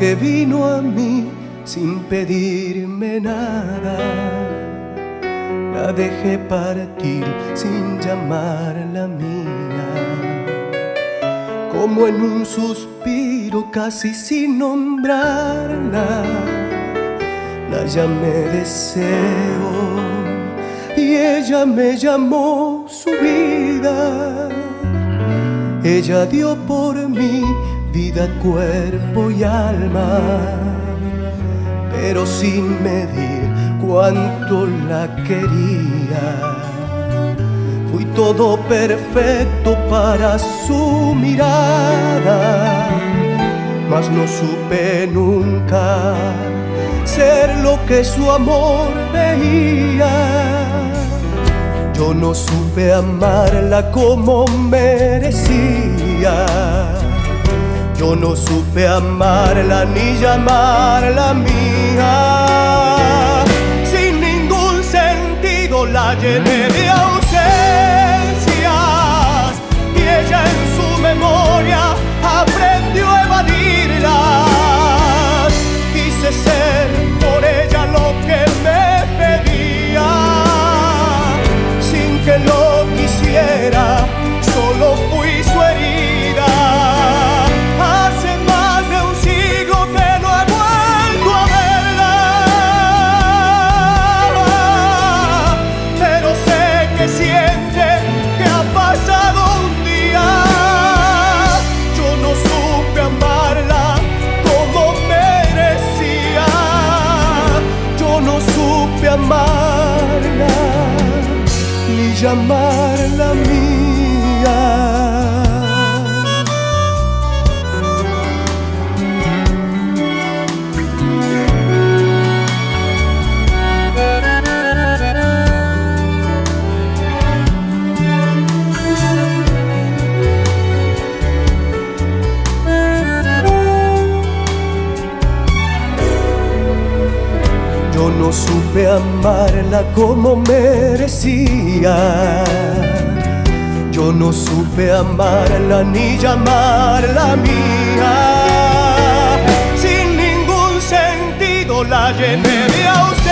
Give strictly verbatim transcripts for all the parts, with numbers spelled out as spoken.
que vino a mí sin pedirme nada. La dejé partir sin llamarla mía, como en un suspiro casi sin nombrarla. La llamé deseo y ella me llamó su vida. Ella dio por mí vida, cuerpo y alma, pero sin medir cuánto la quería. Fui todo perfecto para su mirada, mas no supe nunca ser lo que su amor veía. Yo no supe amarla como merecía. Yo no supe amarla ni llamarla mía. Sin ningún sentido la llené de ausencias y ella en su memoria aprendió a evadirlas. Quise ser por ella lo que me pedía, sin que lo quisiera, solo fui su herida. Hace más de un siglo que no he vuelto a verla, pero sé que siente que ha pasado un día. Yo no supe amarla como merecía. Yo no supe amarla ni llamarla mía. Yo no supe amarla como merecía. Yo no supe amarla ni llamarla mía. Sin ningún sentido la llené de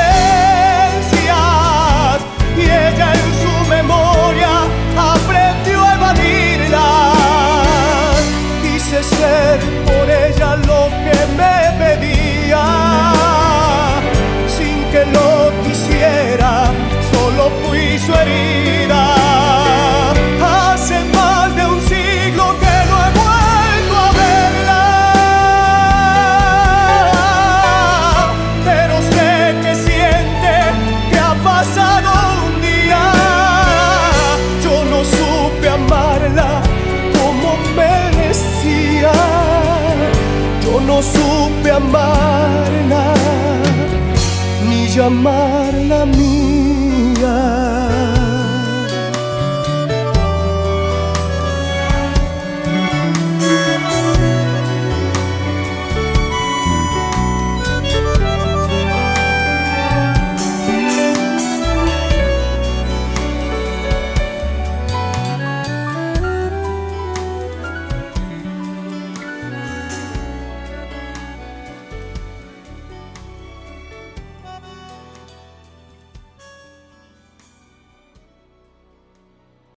ausencias y ella en su memoria aprendió a evadirlas. Quise ser por ella lo que me pedía, que lo quisiera, solo fui su herida. Hace más de un siglo que no he vuelto a verla, pero sé que siente que ha pasado un día. Yo no supe amarla como merecía. Yo no supe amarla ni llamarla mía.